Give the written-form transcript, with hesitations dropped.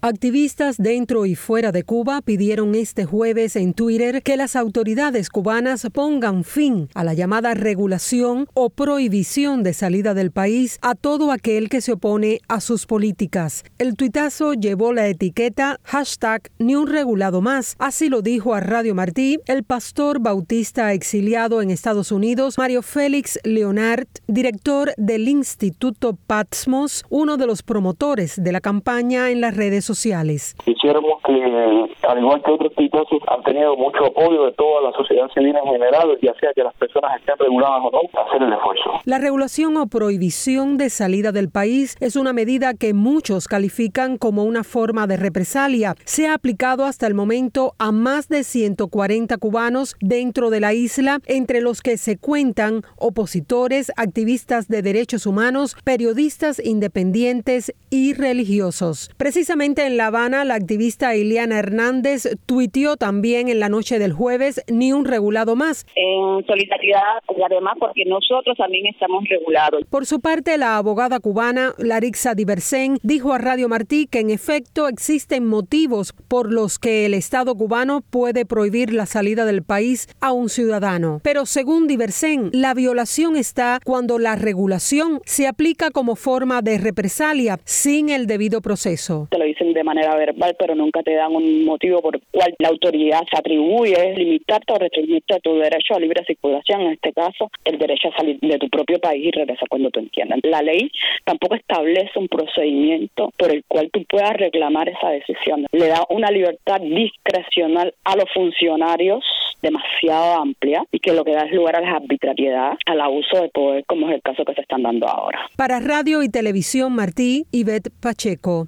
Activistas dentro y fuera de Cuba pidieron este jueves en Twitter que las autoridades cubanas pongan fin a la llamada regulación o prohibición de salida del país a todo aquel que se opone a sus políticas. El tuitazo llevó la etiqueta #NiUnRegulado+. Así lo dijo a Radio Martí el pastor bautista exiliado en Estados Unidos, Mario Félix Leonard, director del Instituto Patmos, uno de los promotores de la campaña en las redes sociales. Quisiéramos que, al igual que otros tuitazos, han tenido mucho apoyo de toda la sociedad civil en general, ya sea que las personas estén reguladas o no, hacer el esfuerzo. La regulación o prohibición de salida del país es una medida que muchos califican como una forma de represalia. Se ha aplicado hasta el momento a más de 140 cubanos dentro de la isla, entre los que se cuentan opositores, activistas de derechos humanos, periodistas independientes y religiosos. Precisamente en La Habana, la activista Ileana Hernández tuiteó también en la noche del jueves: ni un regulado más. En solidaridad y además porque nosotros también estamos regulados. Por su parte, la abogada cubana Larixa Diversen dijo a Radio Martí que en efecto existen motivos por los que el Estado cubano puede prohibir la salida del país a un ciudadano. Pero según Diversen, la violación está cuando la regulación se aplica como forma de represalia sin el debido proceso. Te lo dicen de manera verbal, pero nunca te dan un motivo por el cual la autoridad se atribuye limitarte o restringirte tu derecho a libre circulación, en este caso, el derecho a salir de tu propio país y regresar cuando tú entiendas. La ley tampoco establece un procedimiento por el cual tú puedas reclamar esa decisión. Le da una libertad discrecional a los funcionarios demasiado amplia y que lo que da es lugar a la arbitrariedad, al abuso de poder, como es el caso que se están dando ahora. Para Radio y Televisión Martí, Ivette Pacheco.